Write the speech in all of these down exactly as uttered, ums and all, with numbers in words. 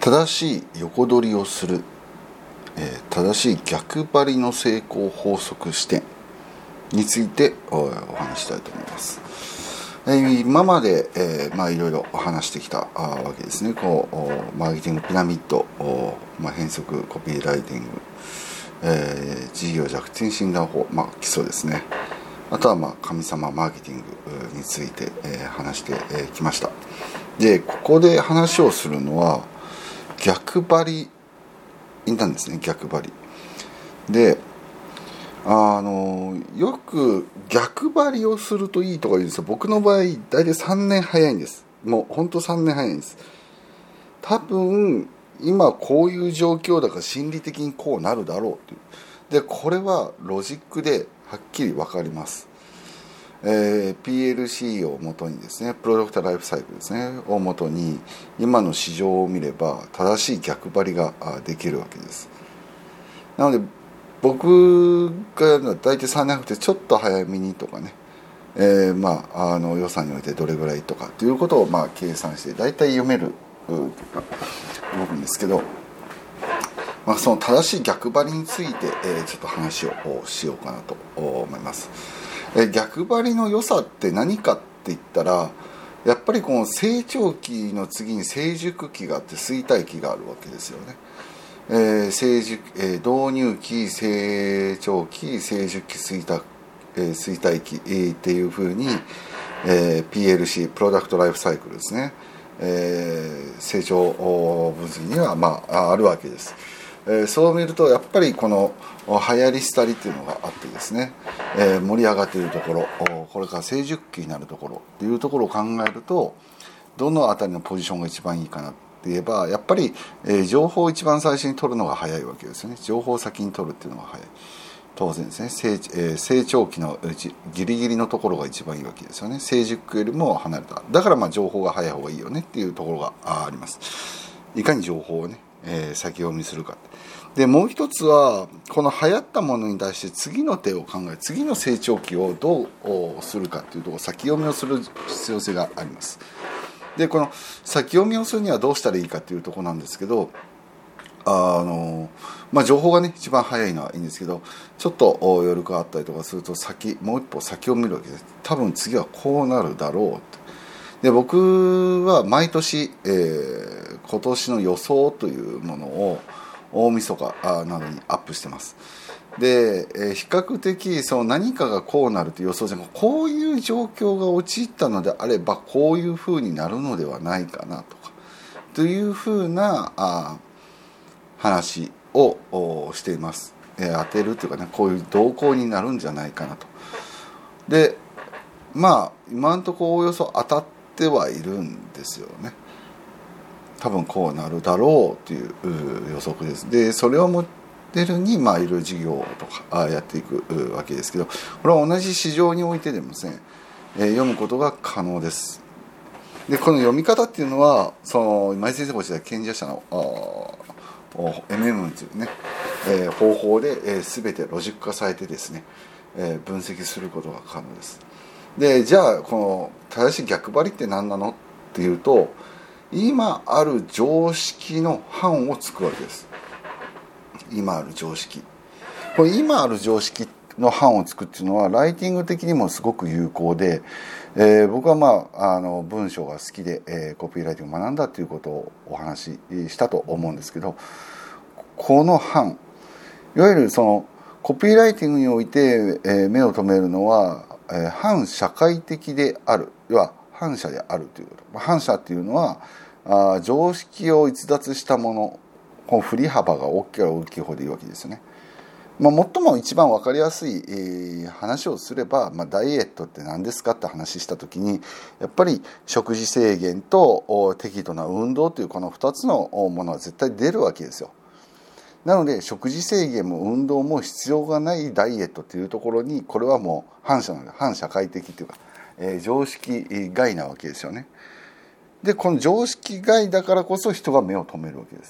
正しい横取りをする、えー、正しい逆張りの成功法則視点について お, お話したいと思います。えー、今まで、えー、まあいろいろ話してきたわけですね。こうマーケティングピラミッド、まあ、変則コピーライティング、えー、事業弱点診断法、まあ、基礎ですね。あとはまあ神様マーケティングについて、えー、話してき、えー、ました。でここで話をするのは逆張りなんですね。逆張りで、あのよく逆張りをするといいとか言うんですよ。僕の場合大体さんねん早いんです。もうほんとさんねん早いんです。多分今こういう状況だから心理的にこうなるだろうっていうで、これはロジックではっきり分かります。えー、ピーエルシー をもとにですね、プロダクトライフサイクルですねをもとに今の市場を見れば正しい逆張りができるわけです。なので僕がやるのは大体さんねん早くてちょっと早めにとかね、えー、まああの予算においてどれぐらいとかっていうことをまあ計算して大体読める動くんですけど、まあ、その正しい逆張りについて、えー、ちょっと話をしようかなと思います。逆張りの良さって何かって言ったら、やっぱりこの成長期の次に成熟期があって衰退期があるわけですよね。えー、成熟、えー、導入期、成長期、成熟期、衰退、えー、衰退期、えー、っていうふうに、えー、ピーエルシー プロダクトライフサイクルですね、えー、成長分析には、まあ、あるわけです。えー、そう見るとやっぱりこの流行り廃りっていうのがあってですね、えー、盛り上がっているところ、これから成熟期になるところっていうところを考えると、どのあたりのポジションが一番いいかなって言えば、やっぱり、えー、情報を一番最初に取るのが早いわけですよね。情報を先に取るっていうのが早い、当然ですね。 成,、えー、成長期のうちギリギリのところが一番いいわけですよね。成熟よりも離れた、だからまあ情報が早い方がいいよねっていうところがあります。いかに情報をね、えー、先読みするか。でもう一つはこの流行ったものに対して次の手を考え、次の成長期をどうするかというところ、先読みをする必要性があります。でこの先読みをするにはどうしたらいいかというところなんですけど、あのまあ情報がね一番早いのはいいんですけど、ちょっと余力があったりとかすると先もう一歩先を見るわけです。多分次はこうなるだろうって。で僕は毎年、えー、今年の予想というものを大晦日などにアップしてます。で、えー、比較的その何かがこうなるという予想じゃなく、こういう状況が陥ったのであればこういうふうになるのではないかなとかというふうなあ話をしています。えー、当てるというかね、こういう動向になるんじゃないかなと。でまあ今のところおおよそ当たってはいるんですよね。多分こうなるだろうという予測です。でそれをモデルにまあいろいろ事業とかやっていくわけですけど、これは同じ市場においてでもですね、えー、読むことが可能です。でこの読み方っていうのは、その今井先生がおっしゃった賢者者の エムエム というね、えー、方法で、えー、全てロジック化されてですね、えー、分析することが可能です。でじゃあこの正しい逆張りって何なのっていうと、今ある常識の範をつくわけです。今ある常識、これ今ある常識の範をつくっていうのはライティング的にもすごく有効で、えー、僕はまああの文章が好きで、えー、コピーライティングを学んだということをお話ししたと思うんですけど、この範、いわゆるそのコピーライティングにおいて、えー、目を留めるのは、えー、反社会的である、要は反社であるということ。反社っていうのはあ常識を逸脱したもの、この振り幅が大きければ大きい方でいいわけですよね。まあ、最も一番分かりやすい、えー、話をすれば、まあ、ダイエットって何ですかって話した時に、やっぱり食事制限と適度な運動というこのふたつのものは絶対出るわけですよ。なので食事制限も運動も必要がないダイエットというところに、これはもう反社なので反社会的というか、えー、常識外なわけですよね。でこの常識外だからこそ人が目を留めるわけです。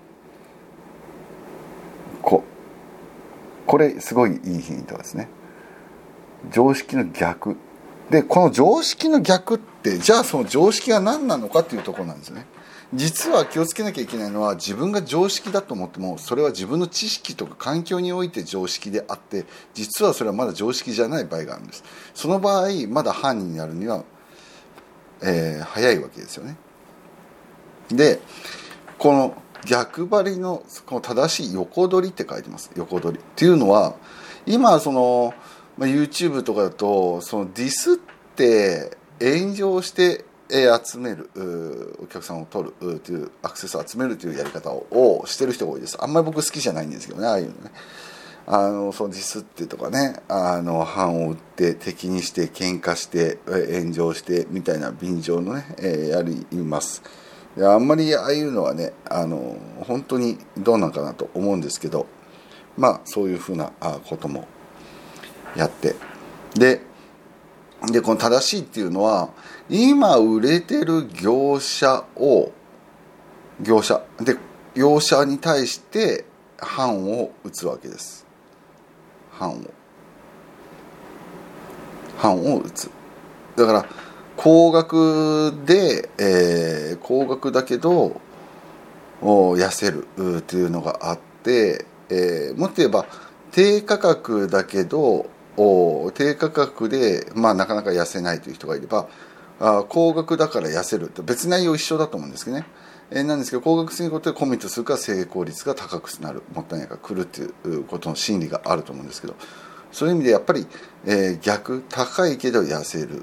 ここれすごいいいヒントですね。常識の逆で、この常識の逆ってじゃあその常識が何なのかっていうところなんですね。 実は気をつけなきゃいけないのは、自分が常識だと思ってもそれは自分の知識とか環境において常識であって、実はそれはまだ常識じゃない場合があるんです。その場合まだ犯人になるには、えー、早いわけですよね。でこの逆張りのこの正しい横取りって書いてます。横取りっていうのは、今その、まあ、YouTube とかだとそのディスって炎上して集めるお客さんを取るというアクセスを集めるというやり方をしてる人が多いです。あんまり僕好きじゃないんですけどね、ああいうのね。あのそのディスってとかね、あの藩を売って敵にして喧嘩して炎上してみたいな便乗のね、えー、やります。あんまりああいうのはね、あの本当にどうなんかなと思うんですけど、まあそういうふうなこともやって、ででこの正しいっていうのは、今売れてる業者を業者で業者に対して版を打つわけです。版を版を打つ。だから高額で、えー、高額だけど痩せるっていうのがあって、えー、もっと言えば低価格だけど低価格で、まあ、なかなか痩せないという人がいれば、あ高額だから痩せるって別内容一緒だと思うんですけどね、えー、なんですけど高額すぎることでコミットするから成功率が高くなる、もったいないから来るっていうことの心理があると思うんですけど、そういう意味でやっぱり、えー、逆高いけど痩せる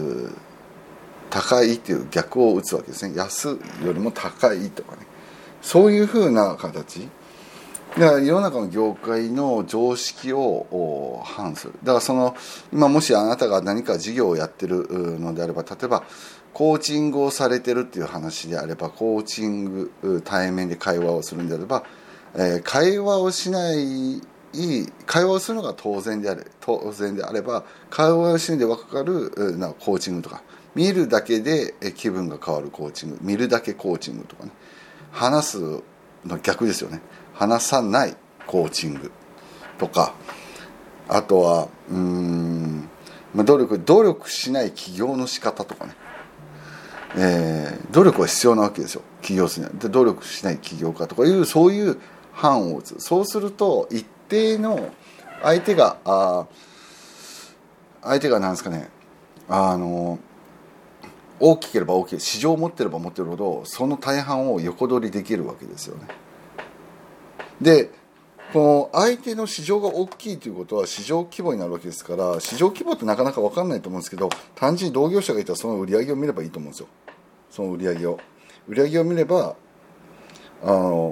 高いっていう逆を打つわけですね。安よりも高いとかね、そういうふうな形だから世の中の業界の常識を反する。だからその今もしあなたが何か事業をやってるのであれば、例えばコーチングをされてるっていう話であれば、コーチング対面で会話をするんであれば、えー、会話をしない会話をするのが当然であれ当然であれば、会話をしないで分かるなコーチングとか、見るだけで気分が変わるコーチング、見るだけコーチングとかね、話すの逆ですよね、話さないコーチングとか、あとはうーん努力努力しない起業の仕方とかね、えー、努力は必要なわけですよ、起業するには。で努力しない起業家とかいう、そういう範を打つ。そうすると一定の相手があ相手がなんですかね、あの大きければ大きい、市場を持ってれば持ってるほどその大半を横取りできるわけですよね。でこの相手の市場が大きいということは市場規模になるわけですから、市場規模ってなかなか分かんないと思うんですけど、単純に同業者がいたらその売り上げを見ればいいと思うんですよ。その売り上げを売り上げを見れば、あの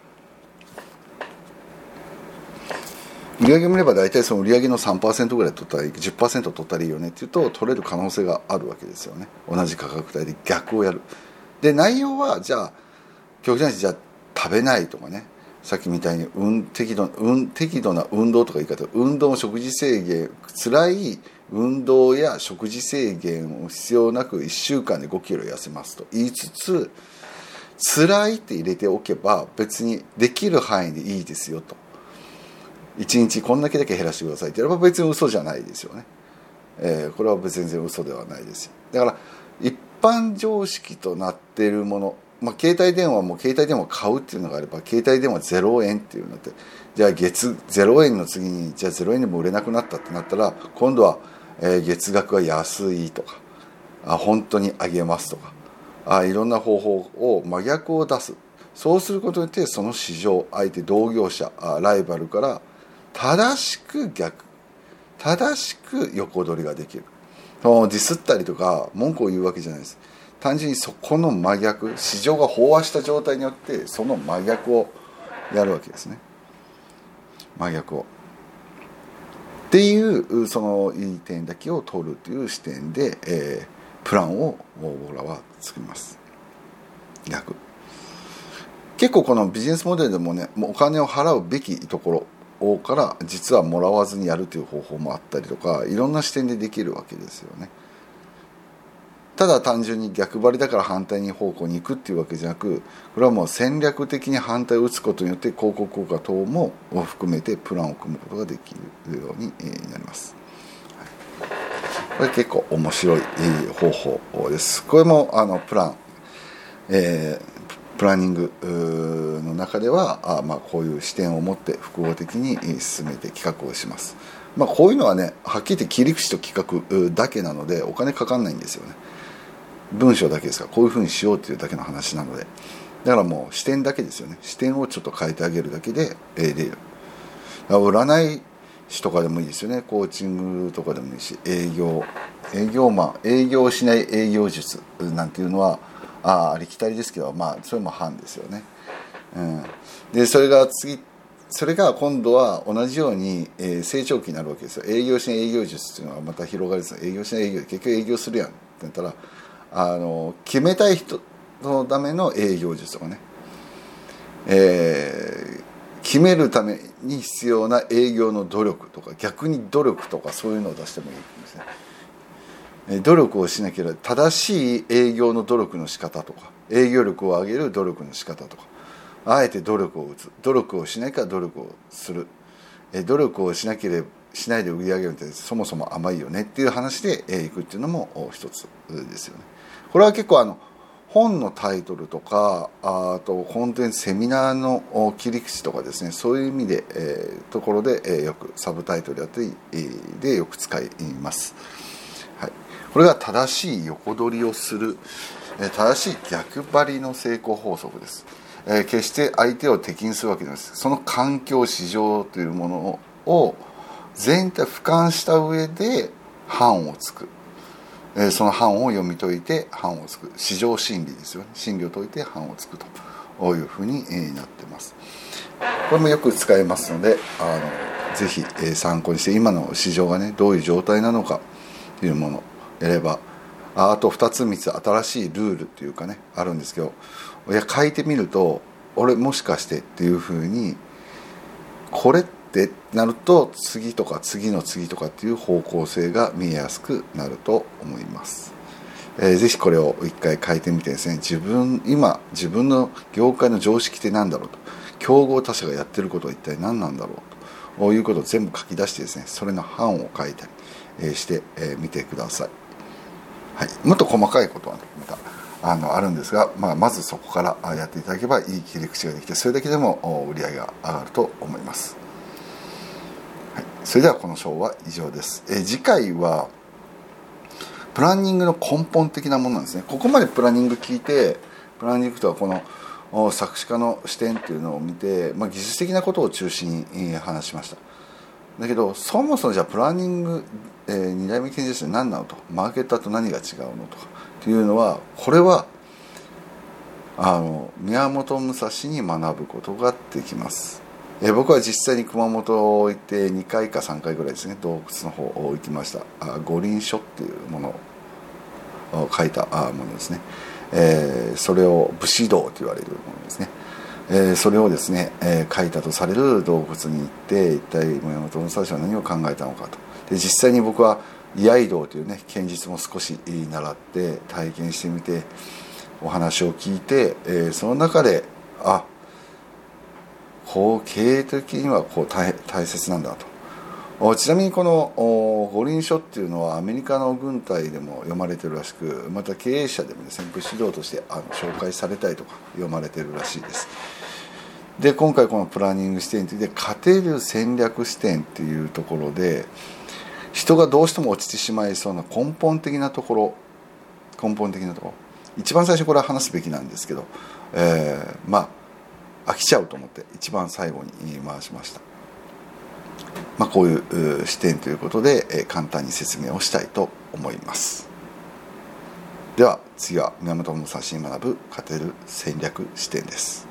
売り上げを見れば大体その売り上げの さんパーセント ぐらい取ったらいい、 じゅっパーセント 取ったらいいよねっていうと取れる可能性があるわけですよね。同じ価格帯で逆をやる。で内容はじゃあ極端にじゃあ食べないとかね、さっきみたいに運適度、運適度な運動とか言い方、運動食事制限、辛い運動や食事制限を必要なくいっしゅうかんでごキロ痩せますと言いつつ、辛いって入れておけば別にできる範囲でいいですよと、いちにちこんだけだけ減らしてくださいってやれば別に嘘じゃないですよね、えー、これは全然嘘ではないですよ。だから一般常識となっているもの、まあ、携帯電話も携帯電話を買うっていうのがあれば携帯電話ゼロえんっていうのって、じゃあ月ゼロえんの次にじゃあゼロえんでも売れなくなったってなったら、今度は、えー、月額が安いとか、あ本当に上げますとか、あいろんな方法を真逆を出す。そうすることによってその市場、相手同業者あライバルから正しく逆正しく横取りができる。ディスったりとか文句を言うわけじゃないです。単純にそこの真逆、市場が飽和した状態によってその真逆をやるわけですね。真逆をっていうそのいい点だけを取るという視点で、えー、プランを僕らは作ります。逆結構このビジネスモデルでもね、もうお金を払うべきところから実はもらわずにやるという方法もあったりとか、いろんな視点でできるわけですよね。ただ単純に逆張りだから反対に方向に行くっていうわけじゃなく、これはもう戦略的に反対を打つことによって広告効果等も含めてプランを組むことができるようになります。これ結構面白い方法です。これもあのプラン、 えー、プランニングの中ではあ、まあ、こういう視点を持って複合的に進めて企画をします。まあ、こういうのはね、はっきり言って切り口と企画だけなのでお金かかんないんですよね。文章だけですから、こういうふうにしようっていうだけの話なので、だからもう視点だけですよね。視点をちょっと変えてあげるだけで、えー、出る。占い師とかでもいいですよね。コーチングとかでもいいし、営業営業マン営業しない営業術なんていうのはあありきたりですけど、まあそれも反ですよね。うん、でそれが次それが今度は同じように、えー、成長期になるわけですよ。営業しない営業術っていうのはまた広がりです。営業しない営業結局営業するやんって言ったら、あの決めたい人のための営業術とかね、えー、決めるために必要な営業の努力とか、逆に努力とかそういうのを出してもいいんですね。えー、努力をしなければ正しい営業の努力の仕方とか、営業力を上げる努力の仕方とか、あえて努力を打つ、努力をしないから努力をする、えー、努力をしなければしないで売り上げるってそもそも甘いよねっていう話で、えー、いくっていうのも一つですよね。これは結構あの本のタイトルとか、あとコンテンツセミナーの切り口とかですね、そういう意味で、えー、ところで、えー、よくサブタイトルやったり、えー、でよく使います。はい、これが正しい横取りをする、えー、正しい逆張りの成功法則です。えー、決して相手を敵にするわけです。その環境市場というものを全体俯瞰した上で範をつく、えー、その範を読み解いて範をつく、市場心理ですよね。心理を解いて範をつくというふうになってます。これもよく使えますので、あのぜひ参考にして、今の市場がねどういう状態なのかというものをやれば、あとふたつみっつ新しいルールっていうかねあるんですけど、いや書いてみると俺もしかしてっていうふうに、これってなると次とか次の次とかっていう方向性が見えやすくなると思います。えー、ぜひこれを一回書いてみてですね、自分今自分の業界の常識って何だろうと、競合他社がやってることは一体何なんだろうということを全部書き出してですね、それの範を書いたりしてみてください。はい、もっと細かいことはねまたあのあるんですが、まあ、まずそこからやっていただければいい切り口ができて、それだけでも売り上げが上がると思います。はい、それではこの章は以上です。えー、次回はプランニングの根本的なものなんですね。ここまでプランニング聞いて、プランニングとはこの作詞家の視点っていうのを見て、まあ、技術的なことを中心に話しました。だけどそもそもじゃあプランニング、えー、に代目経営者って何なのと、マーケッターと何が違うのとかっていうのは、これはあの宮本武蔵に学ぶことができます。えー、僕は実際に熊本行ってにかいかさんかいぐらいですね、洞窟の方行きました。あ五輪書っていうものを書いたものですね。えー、それを武士道と言われるものですね。えー、それをですね、えー、書いたとされる洞窟に行って、一体宮本武蔵は何を考えたのかと。で実際に僕は居合道というね剣術も少し習って体験してみて、お話を聞いて、えー、その中であこう経営的にはこう 大, 大切なんだと。ちなみにこの五輪書っていうのはアメリカの軍隊でも読まれてるらしく、また経営者でもですね武士道としてあの紹介されたりとか読まれてるらしいです。で今回このプランニング視点という勝てる戦略視点っていうところで、人がどうしても落ちてしまいそうな根本的なところ根本的なところ一番最初これは話すべきなんですけど、えー、まあ飽きちゃうと思って一番最後に回しました。まあ、こういう視点ということで、えー、簡単に説明をしたいと思います。では次は宮本武蔵に学ぶ勝てる戦略視点です。